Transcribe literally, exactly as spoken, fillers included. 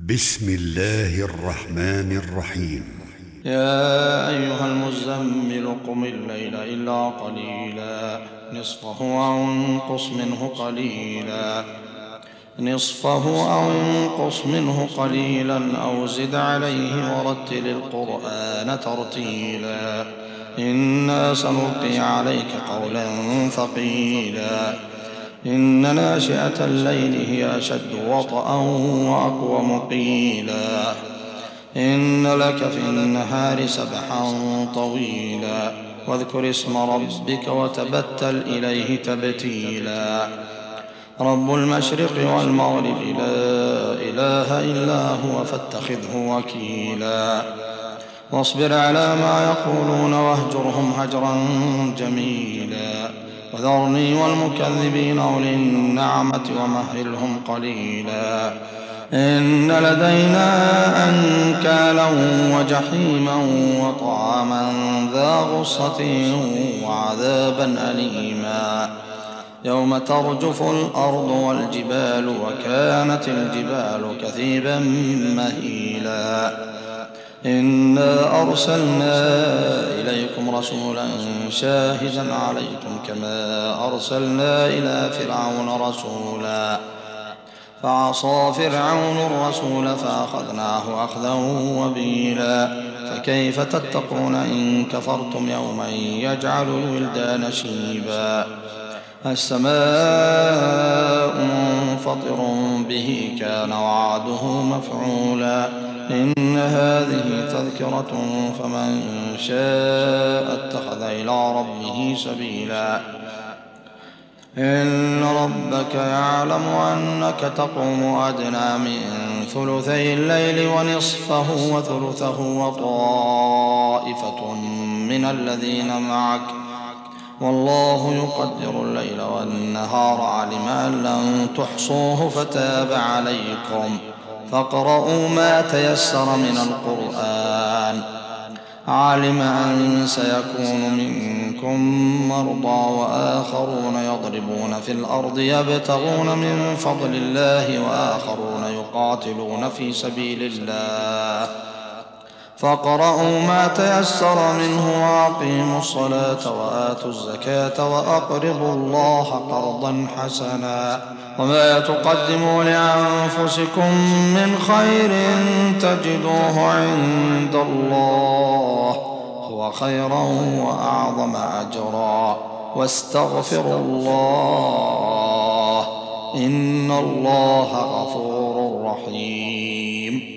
بسم الله الرحمن الرحيم. يا أيها المزمل قم الليل إلا قليلا نصفه أو انقص منه قليلا نصفه أو انقص منه قليلا أو زد عليه ورتل القرآن ترتيلا إنا سنلقي عليك قولا ثقيلا إن ناشئة الليل هي أشد وطئا وأقوم قيلا إن لك في النهار سبحا طويلا واذكر اسم ربك وتبتل إليه تبتيلا رب المشرق والمغرب لا إله إلا هو فاتخذه وكيلا واصبر على ما يقولون واهجرهم هجرا جميلا وذرني والمكذبين أولي النعمة ومهلهم قليلا إن لدينا أنكالا وجحيما وطعاما ذا غصة وعذابا أليما يوم ترجف الأرض والجبال وكانت الجبال كثيبا مهيلا إنا أرسلنا إليكم رسولا شاهدا عليكم كما أرسلنا إلى فرعون رسولا فعصى فرعون الرسول فأخذناه أخذا وبيلا فكيف تتقون إن كفرتم يوما يجعل الولدان شيبا السماء منفطر به كان وعده مفعولا إن هذه تذكرة فمن شاء اتخذ إلى ربه سبيلا إن ربك يعلم أنك تقوم أدنى من ثلثي الليل ونصفه وثلثه وطائفة من الذين معك والله يقدر الليل والنهار علم أن لن تحصوه فتاب عليكم فاقرؤوا ما تيسر من القرآن علم أن سيكون منكم مرضى وآخرون يضربون في الأرض يبتغون من فضل الله وآخرون يقاتلون في سبيل الله فاقرؤوا ما تيسر منه وأقيموا الصلاة وآتوا الزكاة وأقرضوا الله قرضا حسنا وما تقدموا لأنفسكم من خير تجدوه عند الله هو خيرا وأعظم أجرا واستغفروا الله إن الله غفور رحيم.